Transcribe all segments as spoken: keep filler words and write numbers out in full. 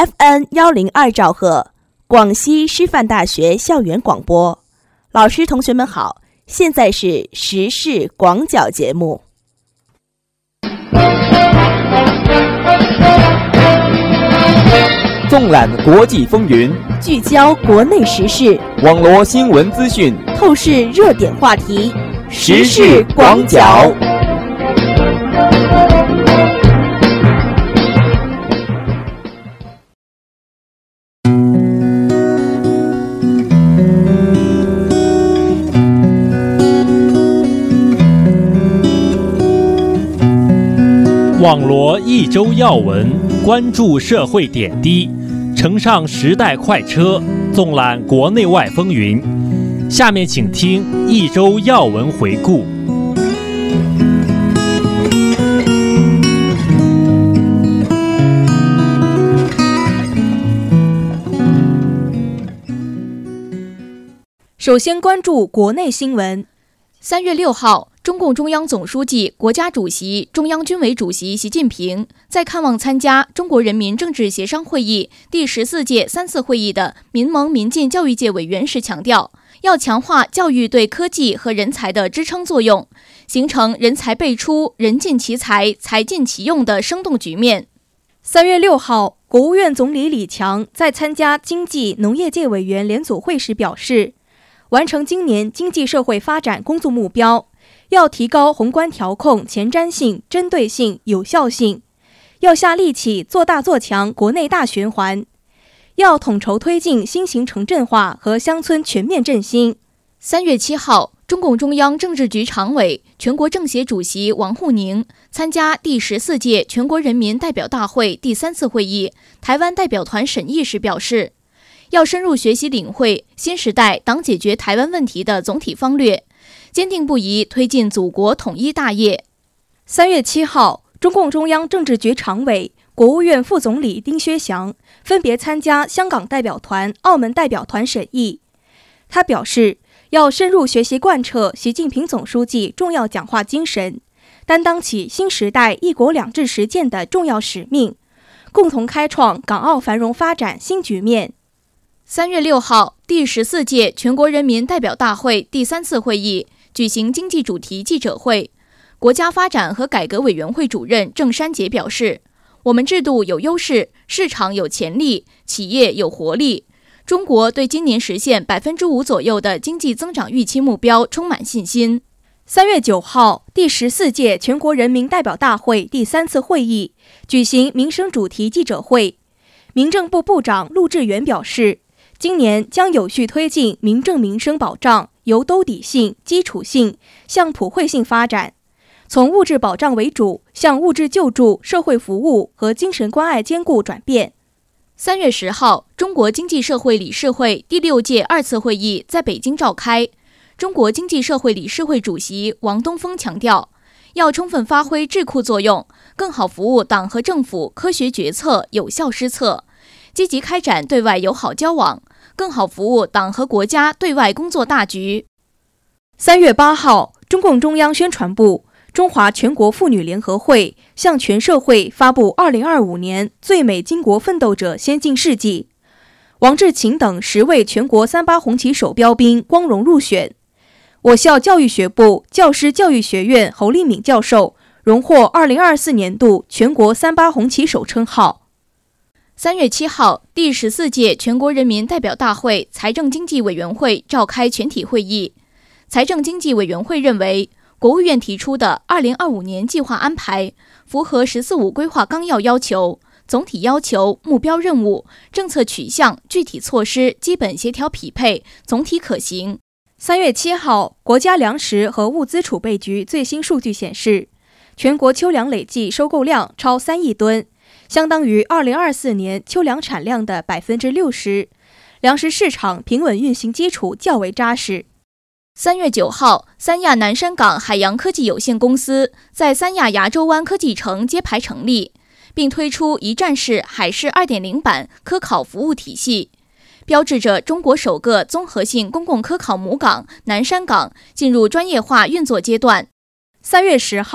F M 一零二兆赫，广西师范大学校园广播。老师同学们好，现在是时事广角节目。 纵览国际风云， 聚焦国内时事， 网罗新闻资讯， 透视热点话题， 时事广角。 网罗一周要闻，关注社会点滴，乘上时代快车，纵览国内外风云。下面请听一周要闻回顾。 首先关注国内新闻。 三月六号，中共中央总书记、国家主席、中央军委主席习近平在看望参加中国人民政治协商会议第十四届三次会议的民盟民进教育界委员时强调，要强化教育对科技和人才的支撑作用，形成人才辈出、人尽其才、才尽其用的生动局面。 三月六号，国务院总理李强在参加经济农业界委员联组会时表示，完成今年经济社会发展工作目标，要提高宏观调控前瞻性、针对性、有效性，要下力气做大做强国内大循环，要统筹推进新型城镇化和乡村全面振兴。 三月七号，中共中央政治局常委、全国政协主席王沪宁参加第十四届全国人民代表大会第三次会议台湾代表团审议时表示，要深入学习领会新时代党解决台湾问题的总体方略，坚定不移推进祖国统一大业。 三月七号，中共中央政治局常委、国务院副总理丁薛祥分别参加香港代表团、澳门代表团审议。他表示，要深入学习贯彻习近平总书记重要讲话精神，担当起新时代一国两制实践的重要使命，共同开创港澳繁荣发展新局面。 三月六号，第十四届全国人民代表大会第三次会议举行经济主题记者会，国家发展和改革委员会主任郑山杰表示，我们制度有优势，市场有潜力，企业有活力，中国对今年实现百分之五左右的经济增长预期目标充满信心。 三月九号，第十四届全国人民代表大会第三次会议举行民生主题记者会，民政部部长陆志远表示，今年将有序推进民政民生保障由兜底性、基础性向普惠性发展，从物质保障为主向物质救助、社会服务和精神关爱兼顾转变。 三月十号，中国经济社会理事会第六届二次会议在北京召开。中国经济社会理事会主席王东峰强调，要充分发挥智库作用，更好服务党和政府科学决策、有效施策，积极开展对外友好交往，更好服务党和国家对外工作大局。 三月八号，中共中央宣传部、中华全国妇女联合会向全社会发布二零二五年最美巾帼奋斗者先进事迹，王志勤等十位全国三八红旗手标兵光荣入选。我校教育学部教师教育学院侯立敏教授荣获二零二四年度全国三八红旗手称号。 三月七号，第十四届全国人民代表大会财政经济委员会召开全体会议。财政经济委员会认为，国务院提出的二零二五年计划安排符合“十四五”规划纲要要求，总体要求、目标任务、政策取向、具体措施基本协调匹配，总体可行。 三月七号，国家粮食和物资储备局最新数据显示，全国秋粮累计收购量超三亿吨，相当于二零二四年秋粮产量的百分之六十，粮食市场平稳运行基础较为扎实。 三月九号，三亚南山港海洋科技有限公司在三亚牙洲湾科技城揭牌成立，并推出一站式海事 二点零 版科考服务体系，标志着中国首个综合性公共科考母港南山港进入专业化运作阶段。 三月十号，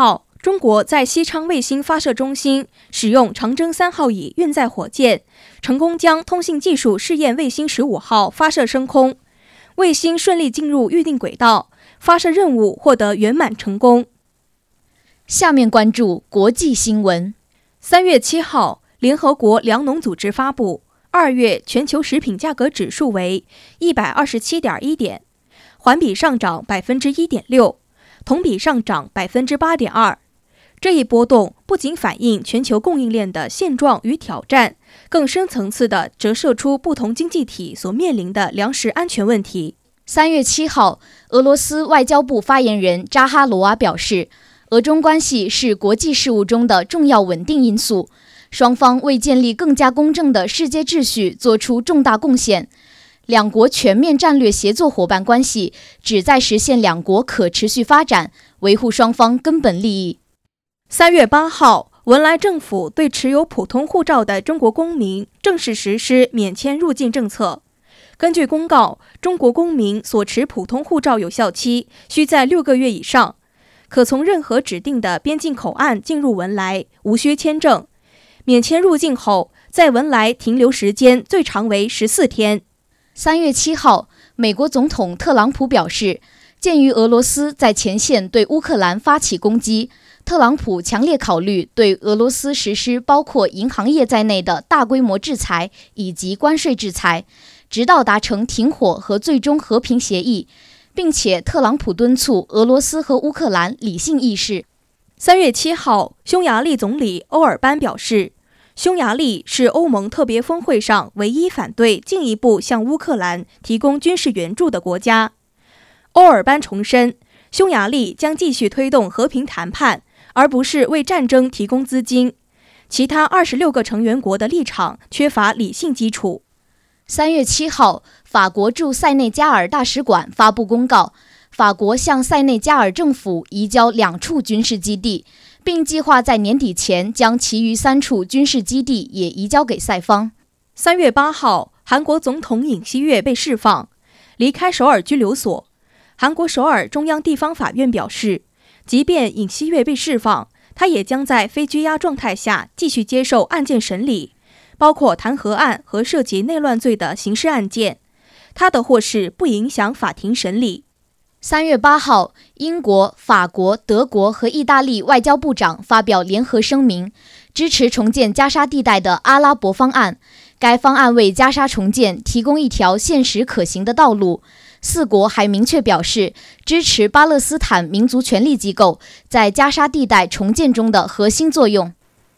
中国在西昌卫星发射中心使用长征三号乙运载火箭，成功将通信技术试验卫星十五号发射升空，卫星顺利进入预定轨道，发射任务获得圆满成功。 下面关注国际新闻。 三月七号，联合国粮农组织发布，二月全球食品价格指数为 一百二十七点一 点，环比上涨 百分之一点六， 同比上涨 百分之八点二。这一波动不仅反映全球供应链的现状与挑战，更深层次地折射出不同经济体所面临的粮食安全问题。 三月七号，俄罗斯外交部发言人扎哈罗娃表示，俄中关系是国际事务中的重要稳定因素，双方为建立更加公正的世界秩序做出重大贡献。两国全面战略协作伙伴关系旨在实现两国可持续发展，维护双方根本利益。 三月八号，文莱政府对持有普通护照的中国公民正式实施免签入境政策。根据公告，中国公民所持普通护照有效期需在六个月以上，可从任何指定的边境口岸进入文莱，无需签证。免签入境后，在文莱停留时间最长为十四天。 三月七号，美国总统特朗普表示，鉴于俄罗斯在前线对乌克兰发起攻击，特朗普强烈考虑对俄罗斯实施包括银行业在内的大规模制裁以及关税制裁，直到达成停火和最终和平协议，并且特朗普敦促俄罗斯和乌克兰理性议事。 三月七号，匈牙利总理欧尔班表示，匈牙利是欧盟特别峰会上唯一反对进一步向乌克兰提供军事援助的国家。欧尔班重申，匈牙利将继续推动和平谈判，而不是为战争提供资金。其他二十六个成员国的立场缺乏理性基础。 三月七号，法国驻塞内加尔大使馆发布公告，法国向塞内加尔政府移交两处军事基地，并计划在年底前将其余三处军事基地也移交给塞方。 三月八号，韩国总统尹锡悦被释放，离开首尔拘留所。韩国首尔中央地方法院表示，即便尹锡悦被释放，他也将在非拘押状态下继续接受案件审理，包括弹劾案和涉及内乱罪的刑事案件。他的获释不影响法庭审理。 三月八号，英国、法国、德国和意大利外交部长发表联合声明，支持重建加沙地带的阿拉伯方案。该方案为加沙重建提供一条现实可行的道路。四国还明确表示支持巴勒斯坦民族权力机构在加沙地带重建中的核心作用。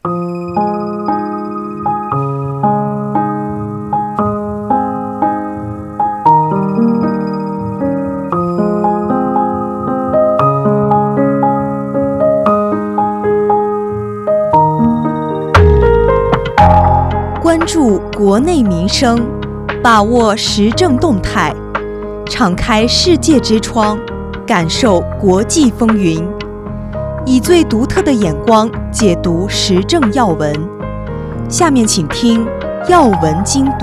关注国内民生，把握时政动态，敞开世界之窗，感受国际风云，以最独特的眼光解读时政要闻。下面请听要闻精读。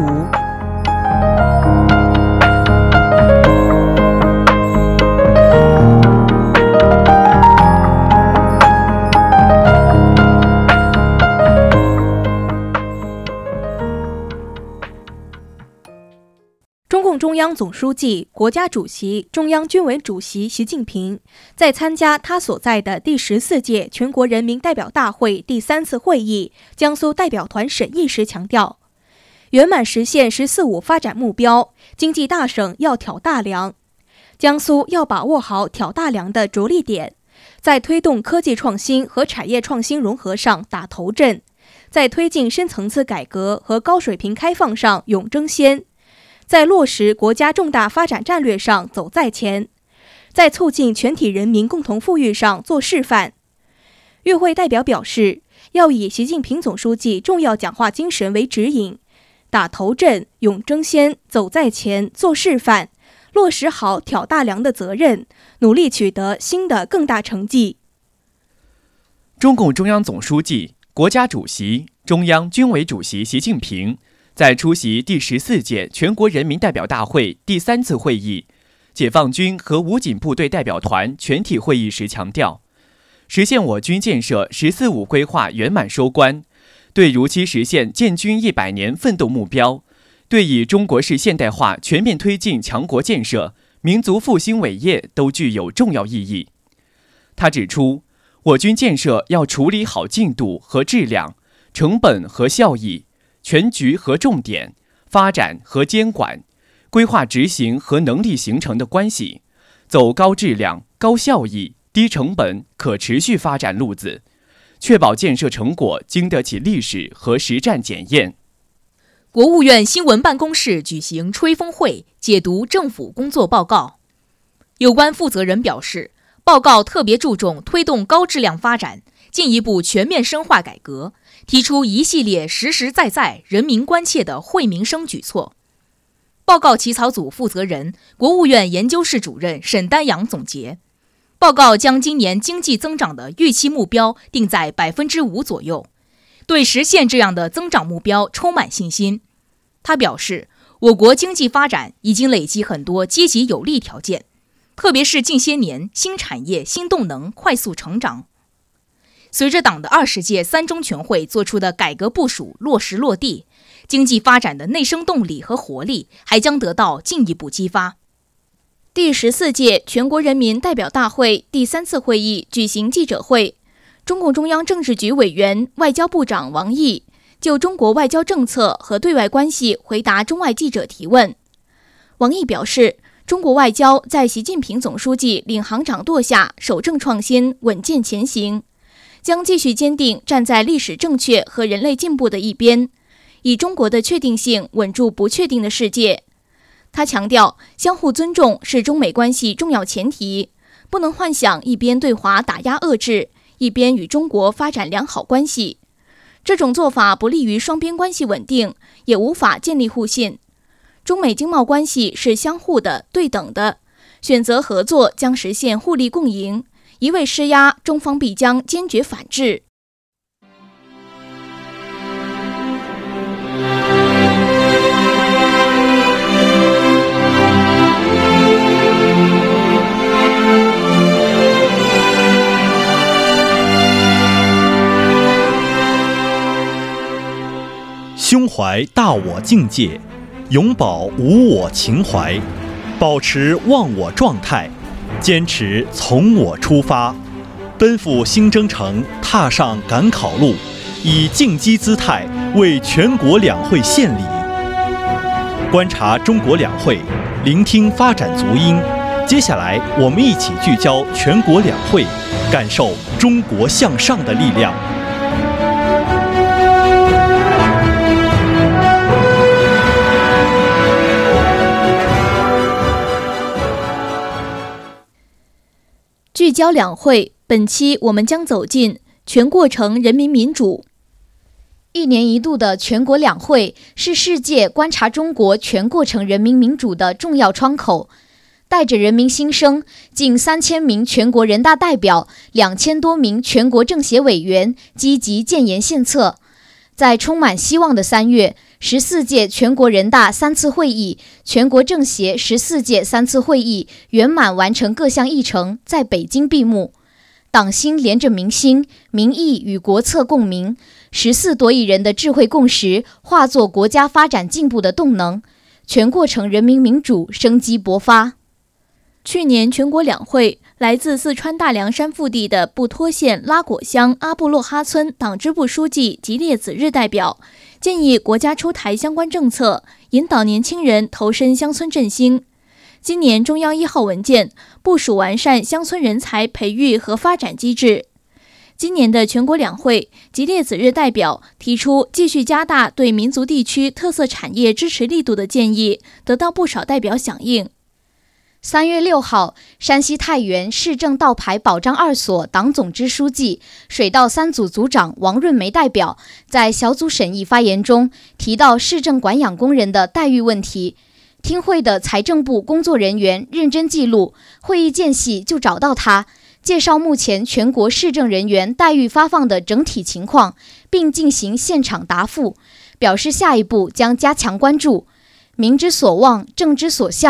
中共中央总书记、国家主席、中央军委主席习近平在参加他所在的第十四届全国人民代表大会第三次会议江苏代表团审议时强调，圆满实现“十四五”发展目标，经济大省要挑大梁。江苏要把握好挑大梁的着力点，在推动科技创新和产业创新融合上打头阵，在推进深层次改革和高水平开放上勇争先，在落实国家重大发展战略上走在前，在促进全体人民共同富裕上做示范。与会代表表示，要以习近平总书记重要讲话精神为指引，打头阵、勇争先、走在前、做示范，落实好挑大梁的责任，努力取得新的更大成绩。 中共中央总书记、国家主席、中央军委主席习近平在出席第十四届全国人民代表大会第三次会议解放军和武警部队代表团全体会议时强调， 实现我军建设“十四五”规划圆满收官，对如期实现建军一百年奋斗目标，对以中国式现代化全面推进强国建设、民族复兴伟业都具有重要意义。他指出，我军建设要处理好进度和质量、成本和效益、全局和重点、发展和监管、规划执行和能力形成的关系，走高质量、高效益、低成本、可持续发展路子，确保建设成果经得起历史和实战检验。 国务院新闻办公室举行吹风会，解读政府工作报告。有关负责人表示，报告特别注重推动高质量发展，进一步全面深化改革，提出一系列实实在在、人民关切的惠民生举措。报告起草组负责人、国务院研究室主任沈丹阳总结，报告将今年经济增长的预期目标定在百分之五左右，对实现这样的增长目标充满信心。他表示，我国经济发展已经累积很多积极有利条件，特别是近些年新产业、新动能快速成长。随着党的二十届三中全会作出的改革部署落实落地，经济发展的内生动力和活力还将得到进一步激发。 第十四届全国人民代表大会第三次会议举行记者会，中共中央政治局委员、外交部长王毅就中国外交政策和对外关系回答中外记者提问。王毅表示，中国外交在习近平总书记领航掌舵下守正创新、稳健前行，将继续坚定站在历史正确和人类进步的一边，以中国的确定性稳住不确定的世界。他强调，相互尊重是中美关系重要前提，不能幻想一边对华打压遏制，一边与中国发展良好关系。这种做法不利于双边关系稳定，也无法建立互信。中美经贸关系是相互的、对等的，选择合作将实现互利共赢。一味施压，中方必将坚决反制。 胸怀大我境界，永葆无我情怀，保持忘我状态，坚持从我出发，奔赴新征程，踏上赶考路，以进击姿态为全国两会献礼。观察中国两会，聆听发展足音。接下来，我们一起聚焦全国两会，感受中国向上的力量。 聚焦两会，本期我们将走进全过程人民民主。 一年一度的全国两会是世界观察中国全过程人民民主的重要窗口，带着人民心声，近三千名全国人大代表、两千多名全国政协委员积极建言献策。在充满希望的三月，十四届全国人大三次会议、全国政协十四届三次会议圆满完成各项议程，在北京闭幕。党心连着民心，民意与国策共鸣，十四多亿人的智慧共识化作国家发展进步的动能，全过程人民民主生机勃发。 去年全国两会，来自四川大凉山腹地的布托县拉果乡阿布洛哈村党支部书记吉列子日代表建议国家出台相关政策，引导年轻人投身乡村振兴。今年中央一号文件部署完善乡村人才培育和发展机制。今年的全国两会，吉列子日代表提出继续加大对民族地区特色产业支持力度的建议，得到不少代表响应。 三月六号，山西太原市政道牌保障二所党总支书记、水稻三组组长王润梅代表在小组审议发言中提到市政管养工人的待遇问题。听会的财政部工作人员认真记录，会议间隙就找到他，介绍目前全国市政人员待遇发放的整体情况，并进行现场答复，表示下一步将加强关注。民之所望，政之所向，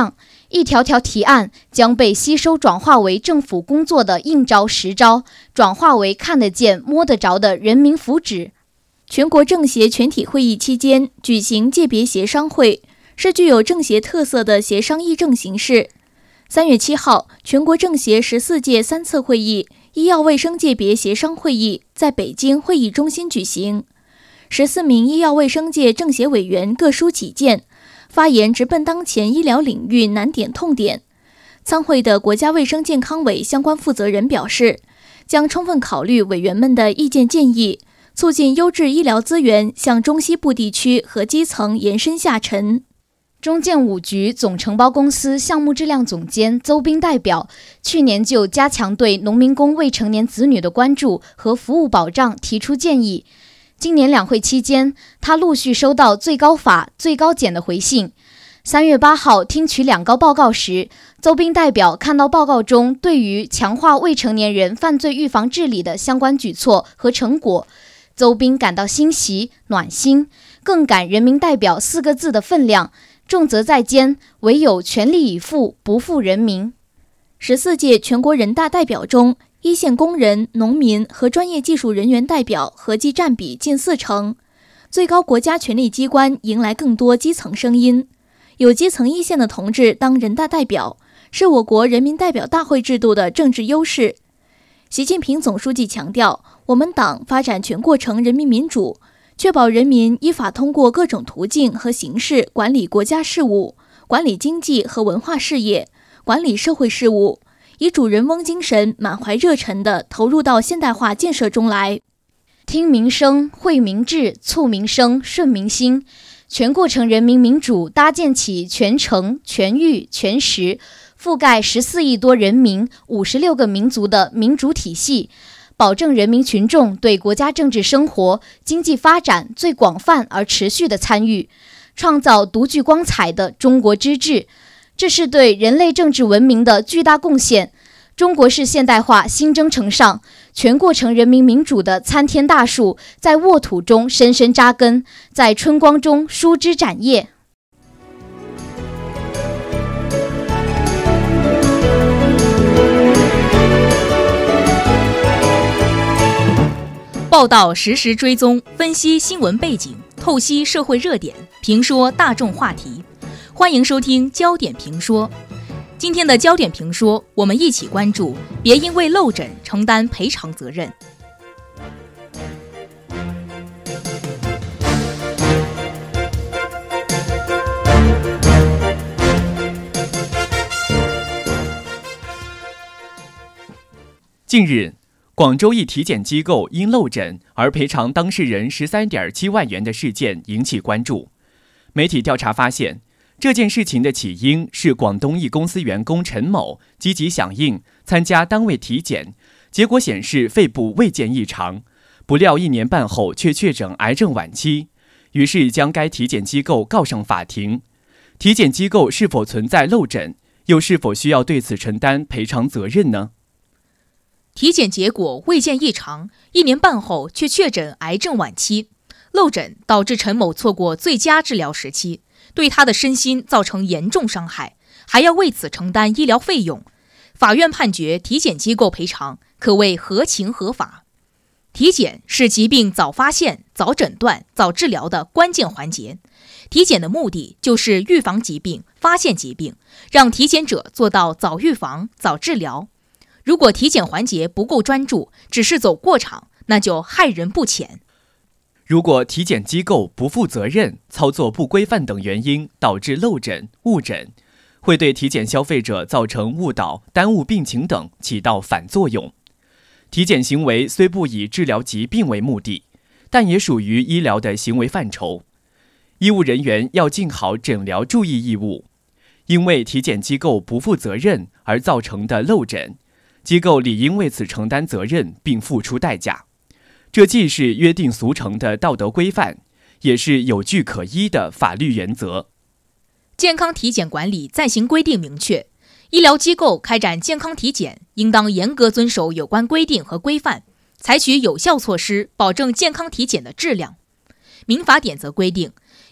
一条条提案将被吸收转化为政府工作的硬招实招，转化为看得见摸得着的人民福祉。 全国政协全体会议期间举行界别协商会，是具有政协特色的协商议政形式。三月七号，全国政协十四届三次会议医药卫生界别协商会议在北京会议中心举行。十四名医药卫生界政协委员各抒己见，发言直奔当前医疗领域难点痛点。参会的国家卫生健康委相关负责人表示，将充分考虑委员们的意见建议，促进优质医疗资源向中西部地区和基层延伸下沉。 中建五局总承包公司项目质量总监邹斌代表，去年就加强对农民工未成年子女的关注和服务保障提出建议。今年两会期间，他陆续收到最高法、最高检的回信。三月八号听取两高报告时，邹斌代表看到报告中对于强化未成年人犯罪预防治理的相关举措和成果，邹斌感到欣喜暖心，更感人民代表四个字的分量，重责在肩，唯有全力以赴，不负人民。 十四届全国人大代表中，一线工人、农民和专业技术人员代表合计占比近四成。最高国家权力机关迎来更多基层声音，有基层一线的同志当人大代表，是我国人民代表大会制度的政治优势。习近平总书记强调，我们党发展全过程人民民主，确保人民依法通过各种途径和形式管理国家事务、管理经济和文化事业、管理社会事务，以主人翁精神满怀热忱地投入到现代化建设中来。 听民生、惠民治、促民生、顺民心，全过程人民民主搭建起全程、全域、全时，覆盖十四亿多人民、五十六个民族的民主体系，保证人民群众对国家政治生活、经济发展最广泛而持续的参与，创造独具光彩的中国之治。这是对人类政治文明的巨大贡献。中国式现代化新征程上，全过程人民民主的参天大树在沃土中深深扎根，在春光中舒枝展叶。 报道实时追踪，分析新闻背景，透析社会热点，评说大众话题。欢迎收听焦点评说。今天的焦点评说，我们一起关注别因为漏诊承担赔偿责任。 近日，广州一体检机构因漏诊而赔偿当事人 十三点七万元的事件引起关注。媒体调查发现，这件事情的起因是广东一公司员工陈某积极响应参加单位体检，结果显示肺部未见异常，不料一年半后却确诊癌症晚期，于是将该体检机构告上法庭。体检机构是否存在漏诊，又是否需要对此承担赔偿责任呢？ 体检结果未见异常，一年半后却确诊癌症晚期，漏诊导致陈某错过最佳治疗时期，对他的身心造成严重伤害，还要为此承担医疗费用。法院判决体检机构赔偿，可谓合情合法。体检是疾病早发现、早诊断、早治疗的关键环节。体检的目的就是预防疾病、发现疾病，让体检者做到早预防、早治疗。如果体检环节不够专注，只是走过场，那就害人不浅。 如果体检机构不负责任、操作不规范等原因导致漏诊、误诊，会对体检消费者造成误导、耽误病情等，起到反作用。体检行为虽不以治疗疾病为目的，但也属于医疗的行为范畴。医务人员要尽好诊疗注意义务。因为体检机构不负责任而造成的漏诊，机构理应为此承担责任并付出代价。这既是约定俗成的道德规范，也是有据可依的法律原则。 健康体检管理暂行规定明确，医疗机构开展健康体检应当严格遵守有关规定和规范，采取有效措施保证健康体检的质量。民法典则规定，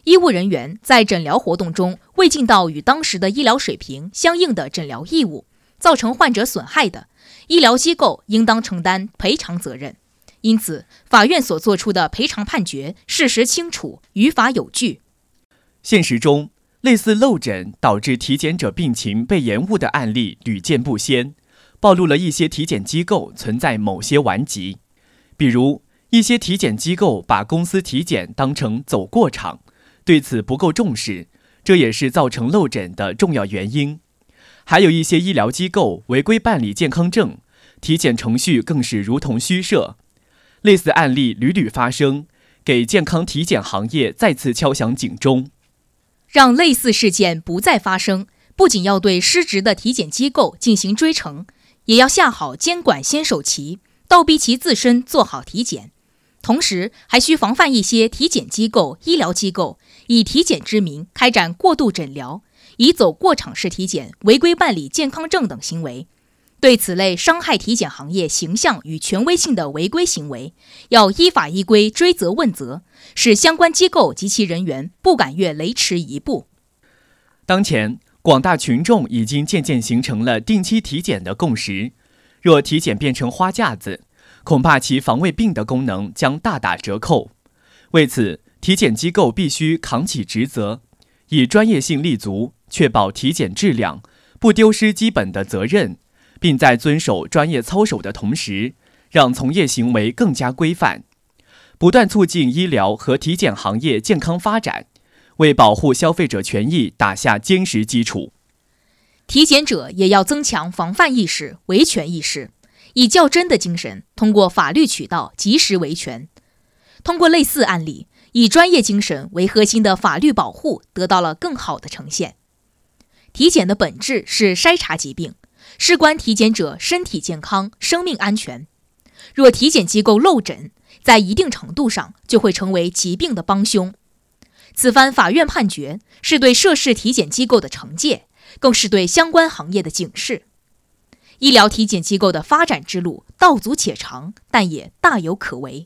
医务人员在诊疗活动中未尽到与当时的医疗水平相应的诊疗义务，造成患者损害的，医疗机构应当承担赔偿责任。因此，法院所作出的赔偿判决事实清楚，于法有据。 现实中，类似漏诊导致体检者病情被延误的案例屡见不鲜，暴露了一些体检机构存在某些顽疾。比如，一些体检机构把公司体检当成走过场，对此不够重视，这也是造成漏诊的重要原因。还有一些医疗机构违规办理健康证，体检程序更是如同虚设。类似案例屡屡发生，给健康体检行业再次敲响警钟。 让类似事件不再发生，不仅要对失职的体检机构进行追惩，也要下好监管先手棋，倒逼其自身做好体检。同时，还需防范一些体检机构、医疗机构以体检之名开展过度诊疗，以走过场式体检、违规办理健康证等行为。对此类伤害体检行业形象与权威性的违规行为，要依法依规追责问责，使相关机构及其人员不敢越雷池一步。 当前，广大群众已经渐渐形成了定期体检的共识，若体检变成花架子，恐怕其防卫病的功能将大打折扣。为此，体检机构必须扛起职责，以专业性立足，确保体检质量，不丢失基本的责任，并在遵守专业操守的同时，让从业行为更加规范，不断促进医疗和体检行业健康发展，为保护消费者权益打下坚实基础。 体检者也要增强防范意识、维权意识，以较真的精神，通过法律渠道及时维权。通过类似案例，以专业精神为核心的法律保护得到了更好的呈现。体检的本质是筛查疾病，事关体检者身体健康、生命安全。若体检机构漏诊，在一定程度上就会成为疾病的帮凶。此番法院判决是对涉事体检机构的惩戒，更是对相关行业的警示。医疗体检机构的发展之路道阻且长，但也大有可为。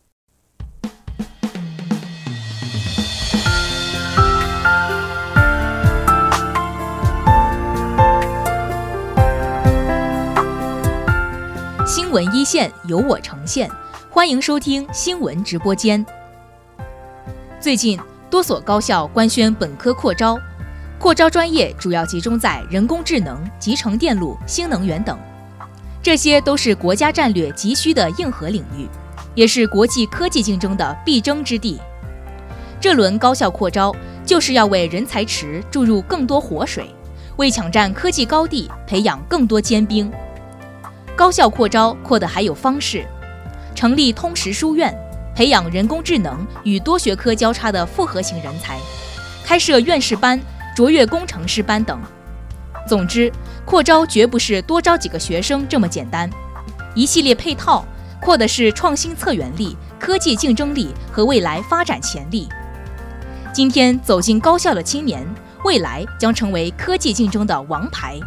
新闻一线由我呈现，欢迎收听新闻直播间。最近，多所高校官宣本科扩招，扩招专业主要集中在人工智能、集成电路、新能源等，这些都是国家战略急需的硬核领域，也是国际科技竞争的必争之地。这轮高校扩招，就是要为人才池注入更多活水，为抢占科技高地培养更多尖兵。高校扩招扩的还有方式，成立通识书院，培养人工智能与多学科交叉的复合型人才，开设院士班、卓越工程师班等。总之，扩招绝不是多招几个学生这么简单，一系列配套，扩的是创新策源力、科技竞争力和未来发展潜力。今天走进高校的青年，未来将成为科技竞争的王牌。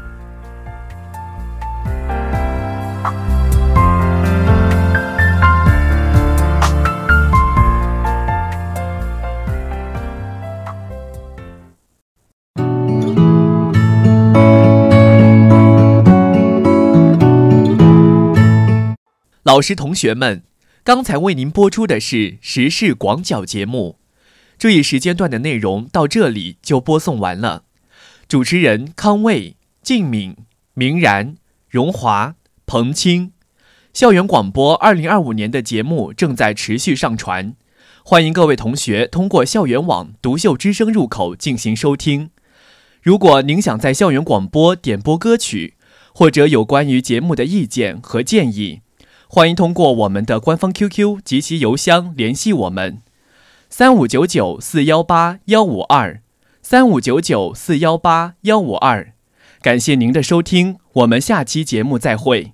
老师、同学们，刚才为您播出的是时事广角节目，这一时间段的内容到这里就播送完了。主持人康卫、静敏、明然、荣华、彭清。校园广播二零二五年的节目正在持续上传，欢迎各位同学通过校园网独秀之声入口进行收听。如果您想在校园广播点播歌曲，或者有关于节目的意见和建议，欢迎通过我们的官方 Q Q 及其邮箱联系我们，三五九九四幺八幺五二，三五九九四幺八幺五二。感谢您的收听，我们下期节目再会。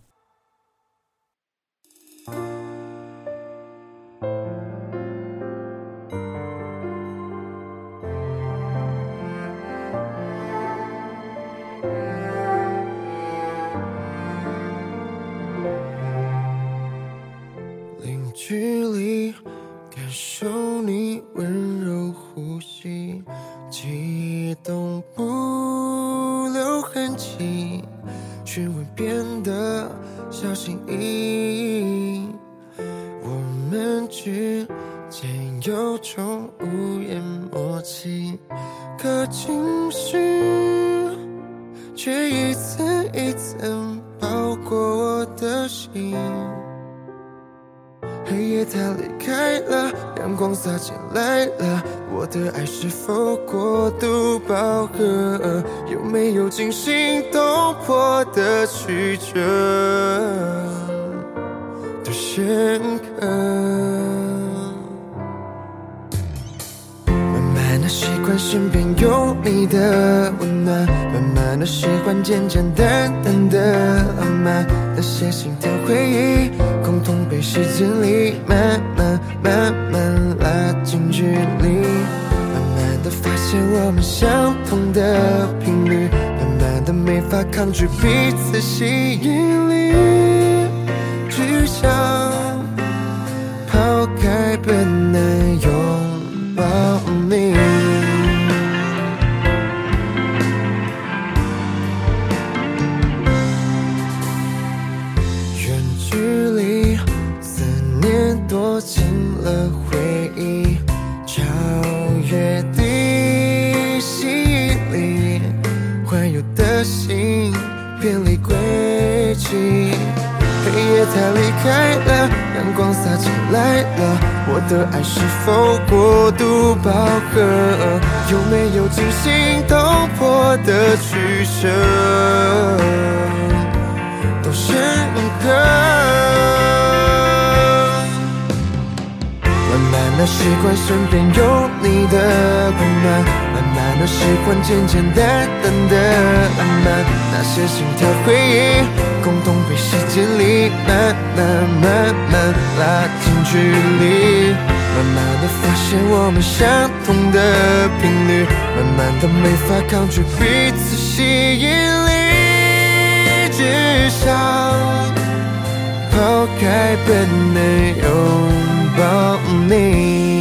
距离感受你温柔呼吸， 激动不留痕迹，询问变得小心翼翼，我们之间有种无言默契，可情绪却一层一层包裹我的心。黑夜它离开了，阳光洒进来了，我的爱是否过度饱和？有没有惊心动魄的曲折的深刻？慢慢的习惯身边有你的温暖，慢慢的喜欢简简单单的浪漫，那些心跳回忆共同被时间里慢慢慢慢拉近距离，慢慢的发现我们相同的频率，慢慢的没法抗拒彼此吸引力，只想抛开本能拥抱你。远距离思念多进了回忆，超越地吸引力，环游的心偏离轨迹，黑夜它离开了，阳光洒进来了，我的爱是否过度饱和？有没有惊心动魄的取舍都深刻？慢慢的习惯身边有你的温暖，慢慢的喜欢简简单单的浪漫，那些心跳回忆共同被时间里慢慢慢慢拉近距离，慢慢的发现我们相同的频率，慢慢的没法抗拒彼此吸引力，只想抛开本能拥抱你。